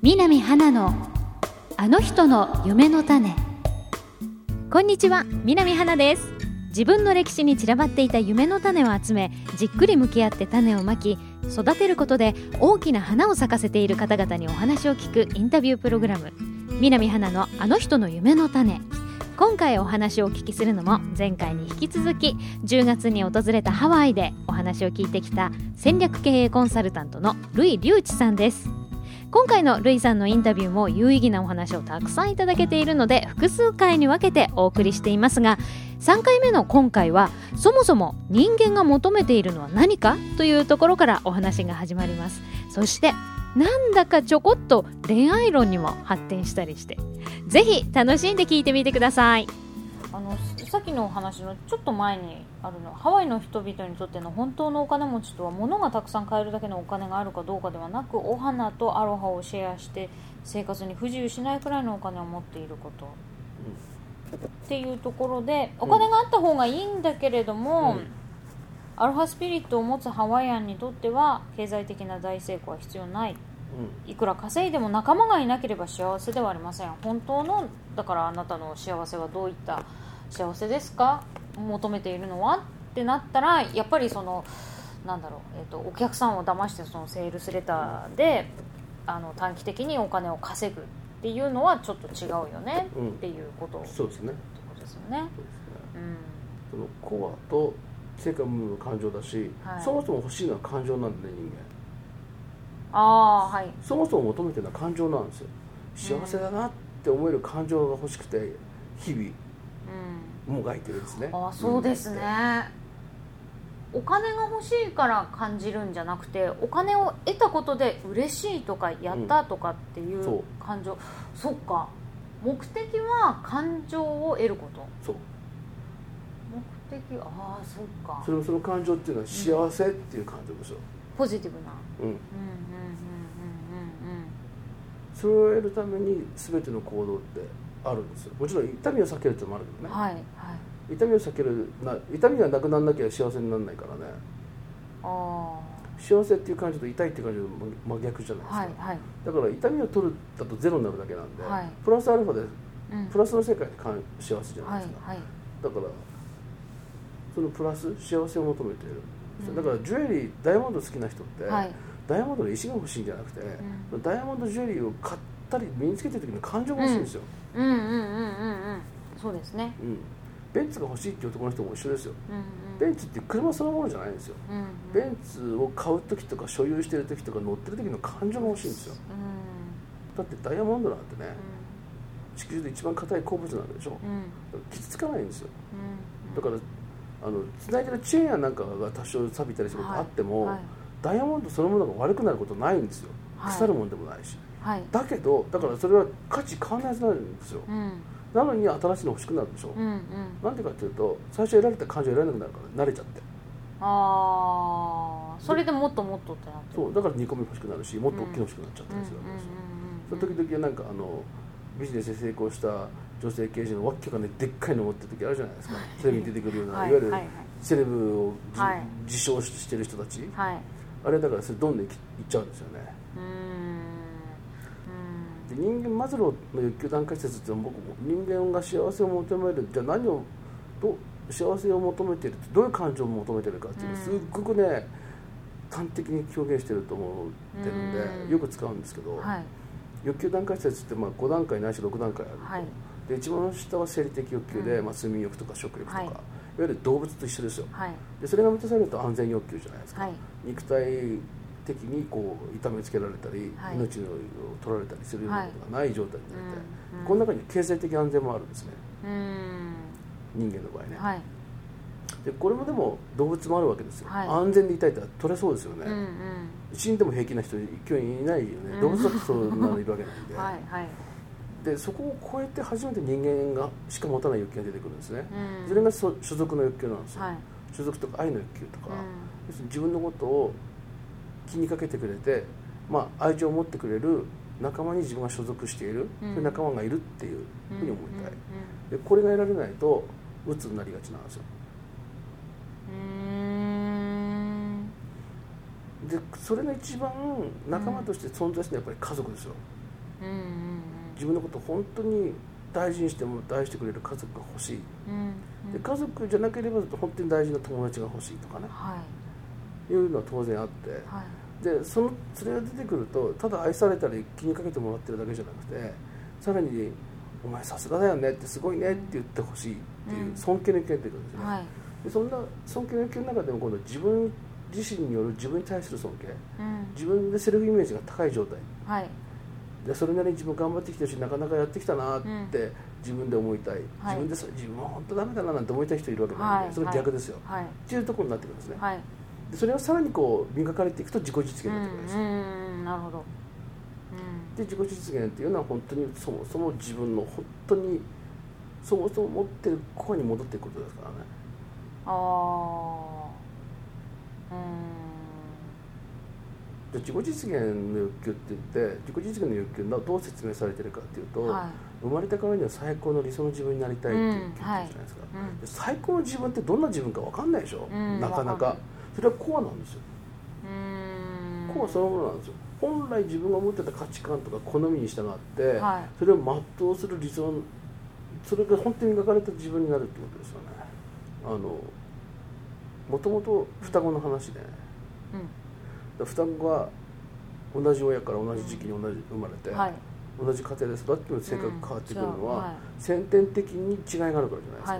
南花のあの人の夢の種。こんにちは、南花です。自分の歴史に散らばっていた夢の種を集め、じっくり向き合って種をまき、育てることで大きな花を咲かせている方々にお話を聞くインタビュープログラム、南花のあの人の夢の種。今回お話をお聞きするのも、前回に引き続き10月に訪れたハワイでお話を聞いてきた戦略経営コンサルタントのルイ・リュウチさんです。今回のルイさんのインタビューも有意義なお話をたくさんいただけているので、複数回に分けてお送りしていますが、3回目の今回は、そもそも人間が求めているのは何かというところからお話が始まります。そしてなんだかちょこっと恋愛論にも発展したりして、ぜひ楽しんで聞いてみてください。さっきのお話のちょっと前にあるの、ハワイの人々にとっての本当のお金持ちとは、物がたくさん買えるだけのお金があるかどうかではなく、お花とアロハをシェアして生活に不自由しないくらいのお金を持っていること、っていうところで、お金があった方がいいんだけれども、アロハスピリットを持つハワイアンにとっては経済的な大成功は必要ない、いくら稼いでも仲間がいなければ幸せではありません。本当の、だからあなたの幸せはどういった幸せですか、求めているのはってなったら、やっぱりお客さんを騙して、そのセールスレターで短期的にお金を稼ぐっていうのはちょっと違うよね、っていうことですよね。 そうですね。そのコアと成果無の感情だし、そもそも欲しいのは感情なんで、人間。そもそも求めてるのは感情なんですよ。幸せだなって思える感情が欲しくて、日々もがいてるんですね。 そうですね。お金が欲しいから感じるんじゃなくて、お金を得たことで嬉しいとかやったとかっていう感情、そっか、目的は感情を得ること。 そう、 目的、そっか。 その感情っていうのは幸せっていう感情ですよ。 ポジティブな。 それを得るために全ての行動ってあるんですよ。もちろん痛みを避けるってのもあるけどね。痛みを避ける痛みがなくならなきゃ幸せにならないからね。幸せっていう感情と痛いっていう感情は真逆じゃないですか。だから痛みを取るだとゼロになるだけなんで、プラスアルファで、プラスの世界で幸せじゃないですか。だからそのプラス幸せを求めている。だからジュエリー、ダイヤモンド好きな人って、ダイヤモンドの石が欲しいんじゃなくて、ダイヤモンドジュエリーを買ったり身につけてる時の感情が欲しいんですよ。 そうですね。 ベンツが欲しいっていう男の人も一緒ですよ。ベンツって車そのものじゃないんですよ。ベンツを買う時とか所有してる時とか乗ってる時の感情が欲しいんですよ。だってダイヤモンドなんてね、地球で一番硬い鉱物なんでしょ。傷つかないんですよ。だから繋いでるチェーンやなんかが多少錆びたりすることがあっても、ダイヤモンドそのものが悪くなることないんですよ。腐るもんでもないし。だけど、だからそれは価値変わらないはずなんですよ。なのに新しいの欲しくなるでしょ。なんでかっていうと、最初得られた感情得られなくなるから、慣れちゃって。 それでもっともっとってなって。 そう、だから2個目欲しくなるし、もっと大きいの欲しくなっちゃったりするわけですよ。その時々なんかビジネスで成功した女性経営者のわっきゃがね、でっかいの持ってる時あるじゃないですか。テレビに出てくるような、いわゆるセレブを自称してる人たち。あれだからそれどんどんいっちゃうんですよね。で、人間マズローの欲求段階説っていうのは、僕も人間が幸せを求める、じゃあ何を幸せを求めているって、どういう感情を求めているかっていうのをすっごくね、端的に表現してると思ってるんで、よく使うんですけど、欲求段階説って5段階ないし6段階あると。で、一番下は生理的欲求で、睡眠欲とか食欲とか、いわゆる動物と一緒ですよ。で、それが満たされると安全欲求じゃないですか。肉体的に痛めつけられたり、命を取られたりするようなことがない状態になって、この中に経済的安全もあるんですね。人間の場合ね。で、これもでも動物もあるわけですよ。安全でいたいって取れそうですよね。死んでも平気な人今日いないよね。動物だってそんなのいるわけなんで。で、そこを超えて初めて人間がしか持たない欲求が出てくるんですね。それが所属の欲求なんですよ。所属とか愛の欲求とか、要するに自分のことを気にかけてくれて、愛情を持ってくれる仲間に自分が所属している、そういう仲間がいるっていうふうに思いたい。で、これが得られないと鬱になりがちなんですよ。で、それが一番仲間として存在するのはやっぱり家族ですよ。 うんうんうん、 自分のことを本当に大事にしても愛してくれる家族が欲しい、 うんうん、 で家族じゃなければ本当に大事な友達が欲しいとかね、 はい、 いうのは当然あって、 はい、 でそれが出てくるとただ愛されたり気にかけてもらってるだけじゃなくて、さらにお前さすがだよねってすごいねって言ってほしいっていう尊敬の意見が出てくるんですよね、はい、でそんな尊敬の意見の中でも今度自分自身による自分に対する尊敬、うん、自分でセルフイメージが高い状態、はい、でそれなりに自分頑張ってきてるしなかなかやってきたなって自分で思いたい、うん、自分は本当ダメだななんて思いたい人いるわけなんで、はい、それ逆ですよ、はい、っていうところになってくるんですね、はい、でそれをさらにこう磨かれていくと自己実現になってくるんですよ、 なるほど、 で自己実現っていうのは本当にそもそも自分の本当にそもそも持ってるコアに戻っていくことですからね。で自己実現の欲求って言って自己実現の欲求がどう説明されてるかっていうと、はい、生まれたからには最高の理想の自分になりたいっていう欲求じゃないですか、で最高の自分ってどんな自分か分かんないでしょ、なかなかそれはコアなんですよ、コアそのものなんですよ。本来自分が持ってた価値観とか好みに従って、はい、それを全うする理想、それが本当に描かれた自分になるってことですよね。もともと双子の話で、双子が同じ親から同じ時期に生まれて、はい、同じ家庭で育っても性格が変わってくるのは、先天的に違いがあるからじゃないですか、はい、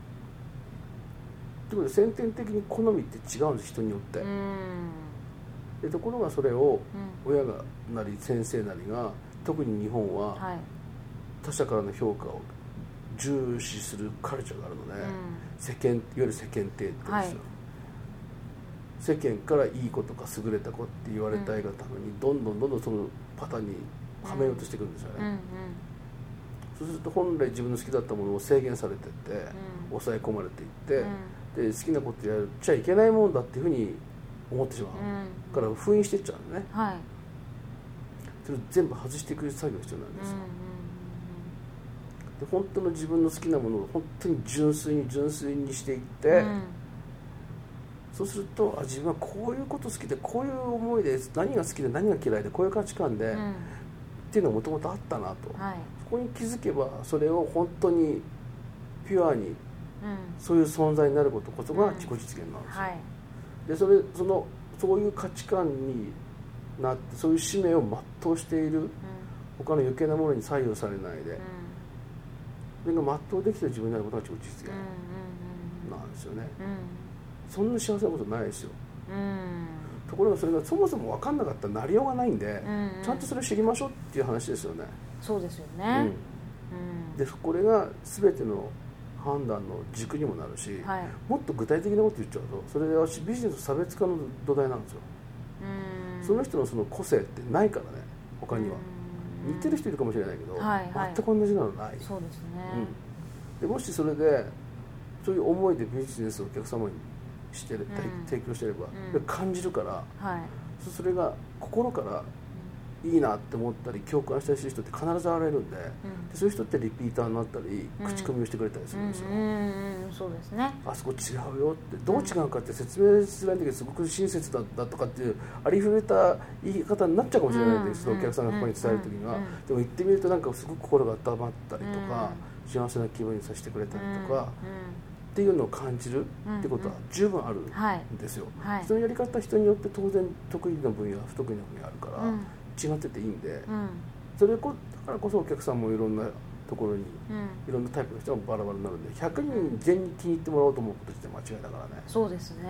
ということで先天的に好みって違うんです人によって、でところがそれを親がなり先生なりが特に日本は他者からの評価を重視するカルチャーがあるので、いわゆる世間体って言うんですよ、はい、世間からいい子とか優れた子って言われたいがためにどんどんそのパターンにはめようとしていくんですよね、そうすると本来自分の好きだったものを制限されていって、抑え込まれていって、で好きなことやっちゃいけないもんだっていうふうに思ってしまう、から封印していっちゃうんでね、はい、それを全部外していく作業が必要なんですよ、で本当の自分の好きなものを本当に純粋にしていって、そうすると自分はこういうこと好きでこういう思いで何が好きで何が嫌いでこういう価値観で、っていうのがもともとあったなと、はい、そこに気づけばそれを本当にピュアに、そういう存在になることこそが自己実現なんですよ、はい、でそういう価値観になってそういう使命を全うしている、他の余計なものに左右されないで、それが全うできている自分になることが自己実現なんですよね、そんな幸せなことないですよ、ところがそれがそもそも分かんなかったらなりようがないんで、ちゃんとそれを知りましょうっていう話ですよね。 そうですよね、 でこれが全ての判断の軸にもなるし、はい、もっと具体的なこと言っちゃうとそれはビジネス差別化の土台なんですよ。その人のその個性ってないからね、他には似てる人いるかもしれないけど、はいはい、全く同じなのない。 そうですね、 でもしそれでそういう思いでビジネスをお客様にして提供してれば、感じるから、はい、それが心からいいなって思ったり共感したりする人って必ず現れるんで、でそういう人ってリピーターになったり、口コミをしてくれたりするんですよ、 そうですね、 あそこ違うよってどう違うかって説明しづらいんだけどすごく親切だとかっていうありふれた言い方になっちゃうかもしれないんです、お客さんがここに伝える時には、でも言ってみるとなんかすごく心が温まったりとか、幸せな気分にさせてくれたりとか、っていうのを感じるってことは十分あるんですよ、そのやり方人によって当然得意な分野不得意な分野あるから、違ってていいんで、それだからこそお客さんもいろんなところに、いろんなタイプの人がバラバラになるんで100人全員気に入ってもらおうと思うこと自体間違いだからね。 そうですね、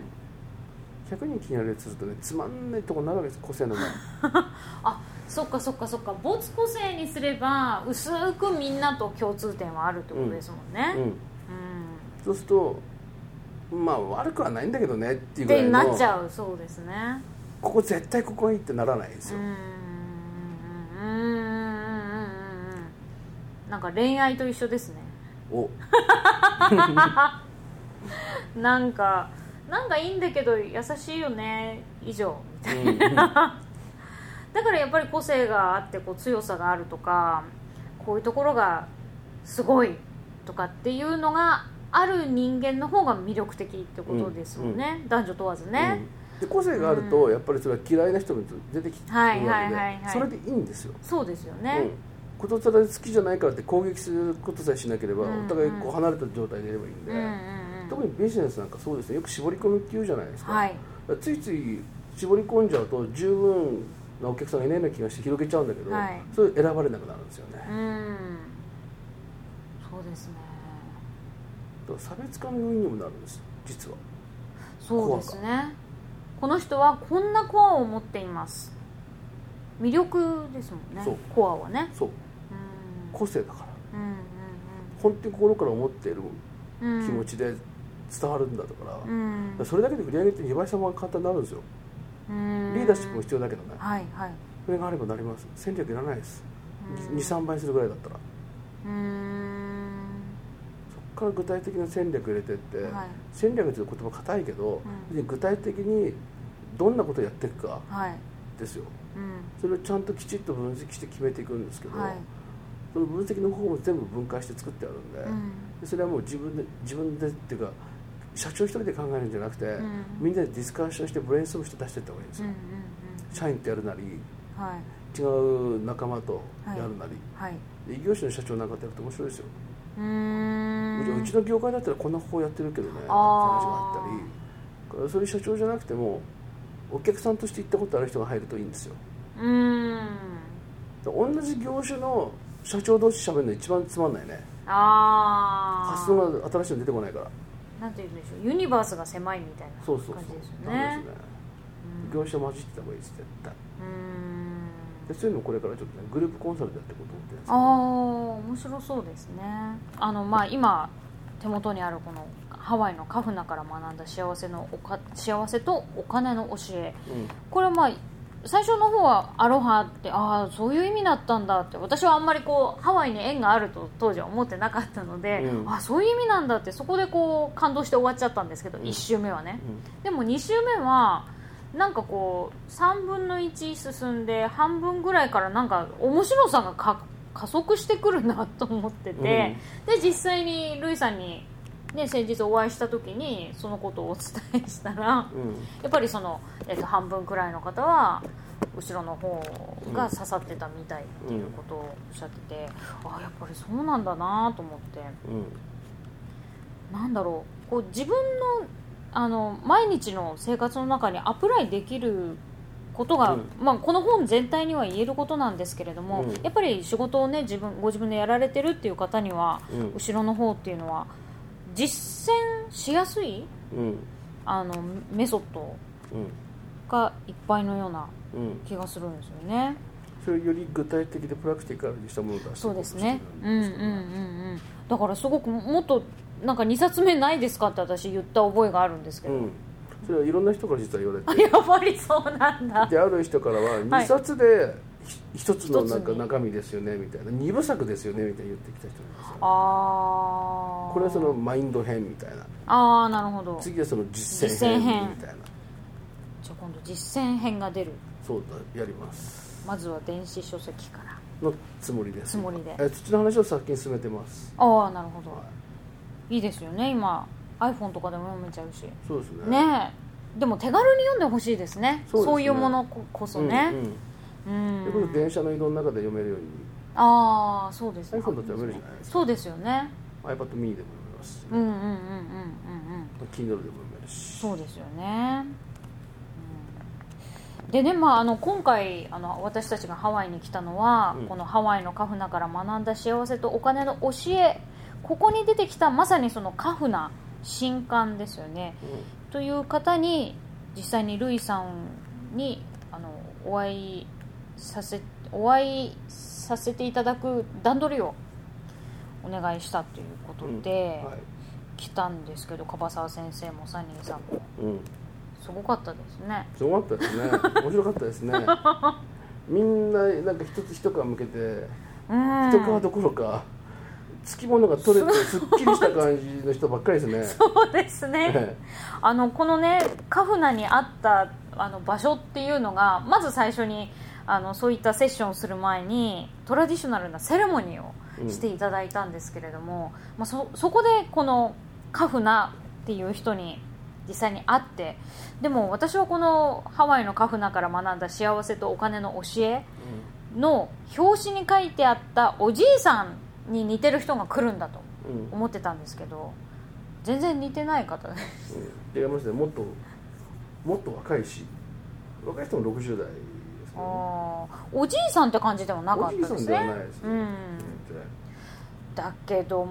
100人気になるやつするとねつまんないとこになるわけです、個性のないあ、そっか没個性にすれば薄くみんなと共通点はあるってことですもんね、 そうするとまあ悪くはないんだけどねっていうぐらいのってなっちゃう。そうですね、 ここ絶対ここがいいってならないですよ。 なんか恋愛と一緒ですね。 おなんかいいんだけど優しいよね以上みたいな、だからやっぱり個性があってこう強さがあるとかこういうところがすごいとかっていうのがある人間の方が魅力的ってことですもんね、男女問わずね、 で個性があるとやっぱりそれは嫌いな人も出てきてくるわけで、それでいいんですよ。 そうですよね、 ことさら好きじゃないからって攻撃することさえしなければ、お互いこう離れた状態でいればいいんで、特にビジネスなんかそうですね、よく絞り込みって言うじゃないですか、ついつい絞り込んじゃうと十分なお客さんがいないような気がして広げちゃうんだけど、それ選ばれなくなるんですよね。 そうですね。 だから差別化の要因にもなるんです実は。 そうですね。この人はこんなコアを持っています、魅力ですもんね。コアはね、 そう、個性だから、本当に心から思っている気持ちで伝わるんだとから、それだけで売り上げって2倍3倍簡単になるんですよ。リーダーシップも必要だけどね、それがあればなります。戦略いらないです。 2,3 倍するぐらいだったら、そこから具体的な戦略入れてって、戦略という言葉硬いけど、具体的にどんなことをやっていくかですよ、それをちゃんときちっと分析して決めていくんですけど、その分析の方も全部分解して作ってあるんで、それはもう自分でっていうか社長一人で考えるんじゃなくて、みんなでディスカッションしてブレインストームして出していった方がいいんですよ、社員とやるなり、違う仲間とやるなり、異業種の社長なんかとやると面白いですよ。うちの業界だったらこんな方法やってるけどねって話があったり、そういう社長じゃなくてもお客さんとして行ったことある人が入るといいんですよ。同じ業種の社長同士喋るの一番つまんないね。発想が新しいの出てこないから、 なんていうんでしょう、ユニバースが狭いみたいな感じですよね。 業種を混じってた方がいいです絶対。でそういうのをこれからちょっとねグループコンサルでやっていこうと思ってるんですけど、 面白そうですね。今手元にあるこのハワイのカフナから学んだ幸せとお金の教え、これは最初の方はアロハってそういう意味だったんだって、私はあんまりこうハワイに縁があると当時は思ってなかったので、そういう意味なんだって、そこでこう感動して終わっちゃったんですけど、1周目はね、でも2周目はなんかこう3分の1進んで半分ぐらいからなんか面白さが加速してくるなと思ってて、で実際にルイさんに先日お会いした時にそのことをお伝えしたら、やっぱりその、半分くらいの方は後ろの方が刺さってたみたいっていうことをおっしゃってて、やっぱりそうなんだなと思って、なんだろう、こう自分の毎日の生活の中にアプライできることが、この本全体には言えることなんですけれども、やっぱり仕事をねご自分でやられてるっていう方には、後ろの方っていうのは実践しやすい、メソッドがいっぱいのような気がするんですよね。 それより具体的でプラクティカルにしたものを出してそうですね。だからすごくもっとなんか2冊目ないですかって私言った覚えがあるんですけど、 それはいろんな人から実は言われて、 やっぱりそうなんだ。 である人からは2冊で1つのなんか中身ですよねみたいな、2部作ですよねみたいな言ってきた人なんですよ、これはそのマインド編みたいな。 なるほど。 次はその実践編みたいな。 じゃあ今度実践編が出る。 そうだ、やります。 まずは電子書籍からのつもりです。土の話を先に進めてます。 なるほど、いいですよね。今 iPhone とかでも読めちゃうし。そうですね。でも手軽に読んでほしいですね。そういうものこそね。 でこれ電車の移動の中で読めるように。 そうですね。iPhone だって読めるじゃないですか。 そうですよね。 iPad mini でも読めますし、Kindle でも読めるし。 そうですよね。でね、今回私たちがハワイに来たのは、このハワイのカフナから学んだ幸せとお金の教え、ここに出てきたまさにそのカフナ新刊ですよね、という方に実際にルイさんにお会いさせていただく段取りをお願いしたということで、来たんですけど、樺沢先生もサニーさんも、すごかったですね。 すごかったですね。面白かったですね。みんななんか一つ一皮向けて、一皮どころかつきものが取れてすっきりした感じの人ばっかりですね。 そうですね。このねカフナにあった場所っていうのが、まず最初にそういったセッションをする前にトラディショナルなセレモニーをしていただいたんですけれども、そこでこのカフナっていう人に実際にあって、でも私はこのハワイのカフナから学んだ幸せとお金の教えの表紙に書いてあったおじいさんに似てる人が来るんだと思ってたんですけど、全然似てない方です。 違いますね。もっと若いし、若い人も60代ですね。 おじいさんって感じでもなかったですね。 おじいさんではないですね。 だけど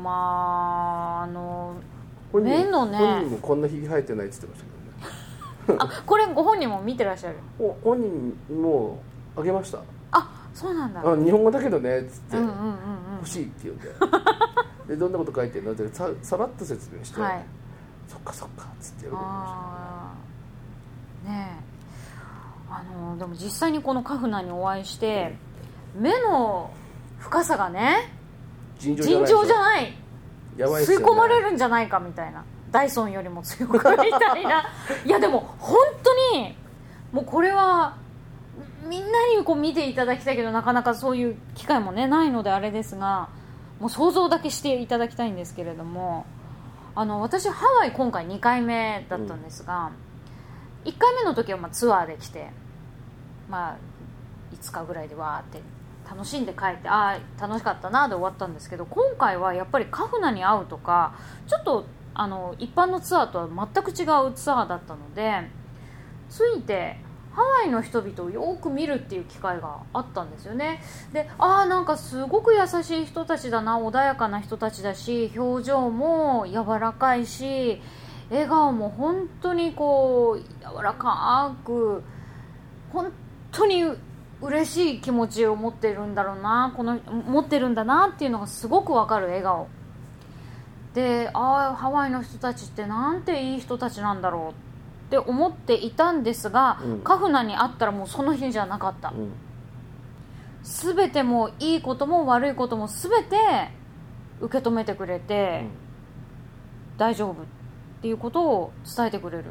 目のね、 本人もこんなひげ生えてないって言ってましたけどね。 これご本人も見てらっしゃる。 本人もあげました。 そうなんだ。 日本語だけどねっつって、欲しいって言うんででどんなこと書いてるのってさらっと説明して、そっかそっかっつって喜びましたね。でも実際にこのカフナにお会いして、目の深さがね尋常じゃない、やばいっすよね、吸い込まれるんじゃないかみたいな、ダイソンよりも強くみたいないやでも本当にもうこれはみんなにこう見ていただきたいけど、なかなかそういう機会もねないのであれですが、もう想像だけしていただきたいんですけれども、私ハワイ今回2回目だったんですが、1回目の時はツアーで来て、5日ぐらいでわーって楽しんで帰って、楽しかったなで終わったんですけど、今回はやっぱりカフナに会うとか、ちょっと一般のツアーとは全く違うツアーだったので、ついてハワイの人々をよく見るっていう機会があったんですよね。で、なんかすごく優しい人たちだな、穏やかな人たちだし、表情も柔らかいし、笑顔も本当にこう柔らかく、本当に嬉しい気持ちを持ってるんだろうな、持ってるんだなっていうのがすごくわかる笑顔で、ハワイの人たちってなんていい人たちなんだろうって思っていたんですが、カフナに会ったらもうその日じゃなかった、全てもいいことも悪いことも全て受け止めてくれて、大丈夫っていうことを伝えてくれる。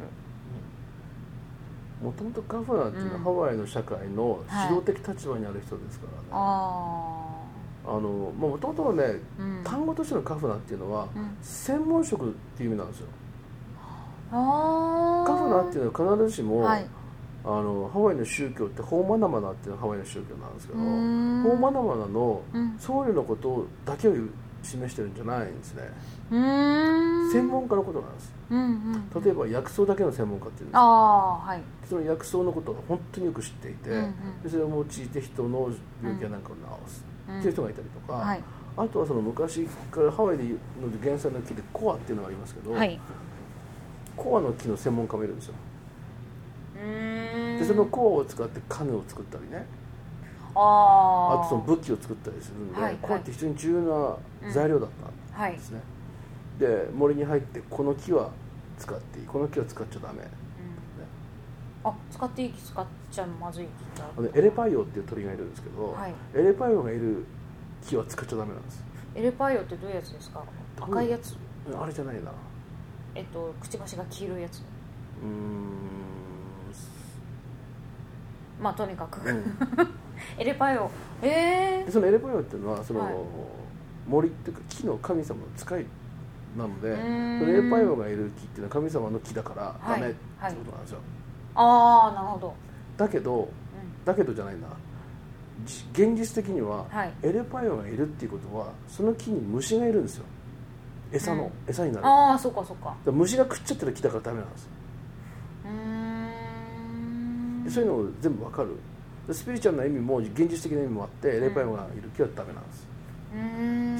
もともとカフナっていうのはハワイの社会の指導的立場にある人ですからね。もともとのね、単語としてのカフナっていうのは、専門職っていう意味なんですよ。カフナっていうのは必ずしも、ハワイの宗教ってホーマナマナっていうのがハワイの宗教なんですけど、ホーマナマナの僧侶のことだけを示してるんじゃないんですね。専門家のことなんです。例えば薬草だけの専門家っていうんです、その薬草のことを本当によく知っていて、でそれを用いて人の病気やなんかを治すっていう人がいたりとか、あとはその昔からハワイの原産の木でコアっていうのがありますけど、コアの木の専門家もいるんですよ。でそのコアを使ってカヌーを作ったりね、あとその武器を作ったりするんで、コアって非常に重要な材料だったんですね。で森に入ってこの木は使っていい、この木は使っちゃダメ、使っていい木使っちゃまずい木、エレパイオっていう鳥がいるんですけど、エレパイオがいる木は使っちゃダメなんです。エレパイオってどういうやつですか？赤いやつ？あれじゃないな、くちばしが黄色いやつ。とにかく、エレパイオ、そのエレパイオっていうのはその、森っていうか木の神様の使いなので、エレパイオがいる木っていうのは神様の木だからダメってことなんですよ。なるほど。だけどじゃないな、現実的には、エレパイオがいるっていうことはその木に虫がいるんですよ。餌になる。そうかそうか。虫が食っちゃってる木だからダメなんです。でそういうのを全部わかる。スピリチュアルな意味も現実的な意味もあって、エレパイオがいる木はダメなんです。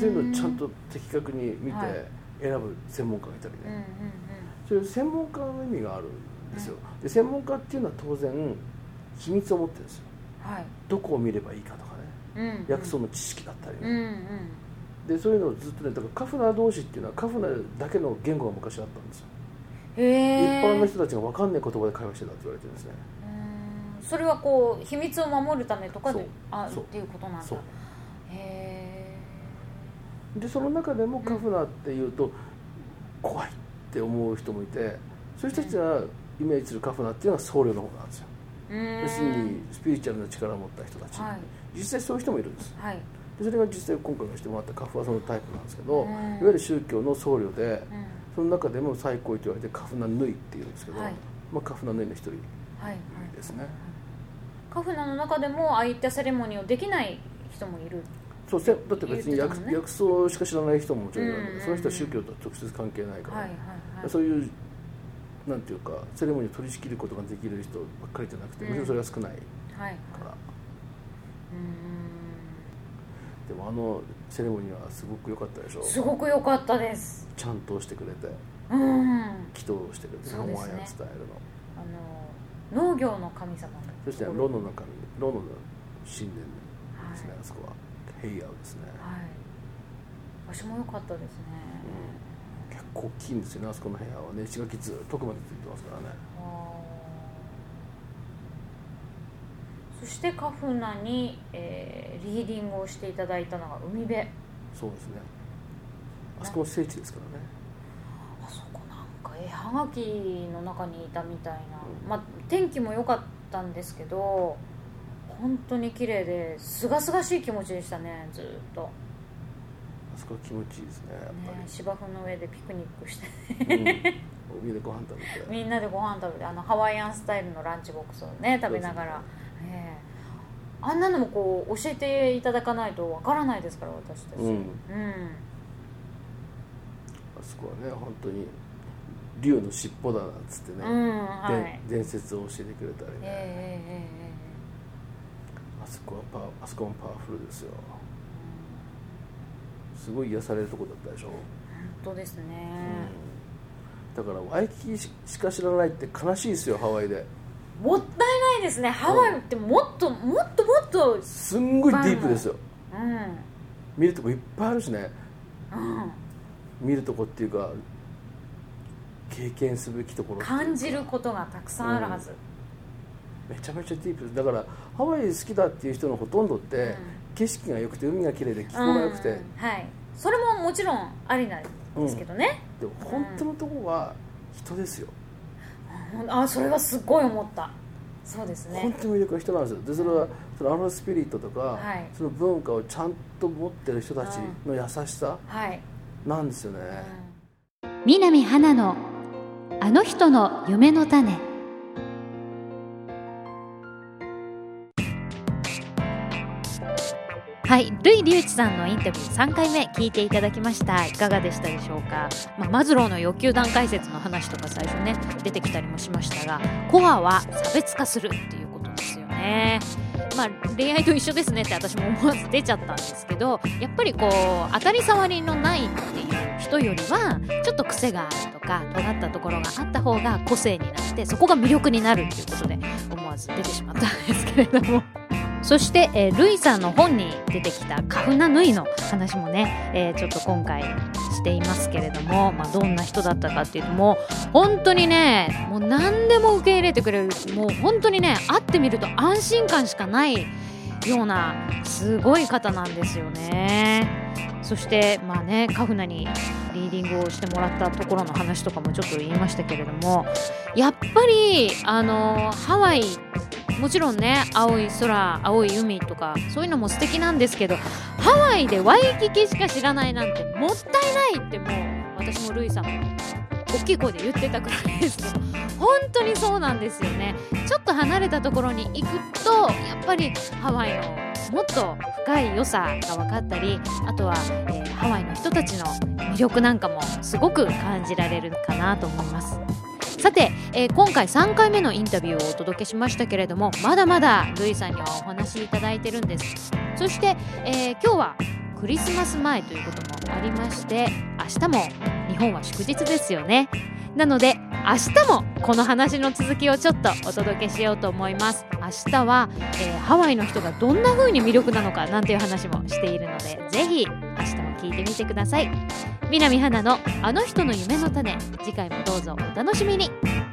そういうのをちゃんと的確に見て選ぶ専門家がいたりね、そういう専門家の意味があるんですよ。で専門家っていうのは当然秘密を持ってるんですよ。どこを見ればいいかとかね、薬草の知識だったりね、でそういうのをずっとね、だからカフナ同士っていうのはカフナだけの言語が昔あったんですよ。一般の人たちが分かんない言葉で会話してたって言われてるんですね。それはこう秘密を守るためとかでっていうことなんだ。でその中でもカフナっていうと怖いって思う人もいて、そういう人たちがイメージするカフナっていうのは僧侶の方なんですよ。要するにスピリチュアルな力を持った人たち、実際そういう人もいるんです、でそれが実際今回のしてもらったカフはそのタイプなんですけど、いわゆる宗教の僧侶で、 その中でも最高位と言われてカフナヌイっていうんですけど、 はい、 カフナヌイの一人ですね、 カフナの中でもああいったセレモニーをできない人もいる。 そうだって別に薬草しか知らない人ももちろんいるので、その人は宗教と直接関係ないから、そういうなんていうかセレモニーを取り仕切ることができる人ばっかりじゃなくて、むしろそれが少ないから、でもセレモニーはすごく良かったでしょ。 すごく良かったです。 ちゃんとしてくれて、祈祷してくれて、ハワイアンスタイルの農業の神様の、 そしてロの神殿神殿ですね、あそこは平野ですね。 場所も良かったですね。 結構大きいんですよね、あそこの部屋はね。石垣ずっと奥までついてますからね。 そしてカフナに、リーディングをしていただいたのが海辺。 そうですね、あそこも聖地ですからね。 あそこなんか絵はがきの中にいたみたいな、天気も良かったんですけど本当に綺麗で清々しい気持ちでしたね。ずっとあそこは気持ちいいですね、やっぱり芝生の上でピクニックしてみんなご飯食べてみんなでご飯食べて、ハワイアンスタイルのランチボックスをね食べながら、あんなのもこう教えていただかないとわからないですから、私たち。 あそこはね本当に竜の尻尾だなっつってね、伝説を教えてくれたりね、あそこもパワフルですよ。すごい癒されるとこだったでしょ。本当ですね、 だからワイキキしか知らないって悲しいですよ、ハワイで。 もったいないですね。ハワイってもっとすんごいディープですよ、見るとこいっぱいあるしね、見るとこっていうか経験すべきところ、 感じることがたくさんあるはず、 めちゃめちゃディープです。だからハワイ好きだっていう人のほとんどって、景色が良くて海が綺麗で気候が良くて、それももちろんありなんですけどね、 でも本当のところは人ですよ。 それはすごい思った。そうですね、 本当に魅力の人なんですよ。でそれはそのスピリットとか、その文化をちゃんと持ってる人たちの優しさなんですよね。 南花のあの人の夢の種。はい、ルイ・リュウチさんのインタビュー3回目聞いていただきました。いかがでしたでしょうか。マズローの欲求段階説の話とか最初ね出てきたりもしましたが、コアは差別化するっていうことですよね。恋愛と一緒ですねって私も思わず出ちゃったんですけど、やっぱりこう当たり障りのないっていう人よりはちょっと癖があるとか尖ったところがあった方が個性になって、そこが魅力になるっていうことで思わず出てしまったんですけれどもそして、ルイさんの本に出てきたカフナヌイの話もね、ちょっと今回していますけれども、どんな人だったかっていうと、もう本当にね、もう何でも受け入れてくれる、もう本当にね、会ってみると安心感しかないようなすごい方なんですよね。そしてカフナにリーディングをしてもらったところの話とかもちょっと言いましたけれども、やっぱりハワイもちろんね、青い空、青い海とかそういうのも素敵なんですけど、ハワイでワイキキしか知らないなんてもったいないって、もう私もルイさんも大きい声で言ってたくらいですけど、本当にそうなんですよね。ちょっと離れたところに行くとやっぱりハワイのもっと深い良さが分かったり、あとは、ハワイの人たちの魅力なんかもすごく感じられるかなと思います。さて、今回3回目のインタビューをお届けしましたけれども、まだまだルイさんにはお話いただいてるんです。そして、今日はクリスマス前ということもありまして、明日も日本は祝日ですよね。なので明日もこの話の続きをちょっとお届けしようと思います。明日は、ハワイの人がどんな風に魅力なのかなんていう話もしているので、ぜひ明日も聞いてみてください。南花のあの人の夢の種、次回もどうぞお楽しみに。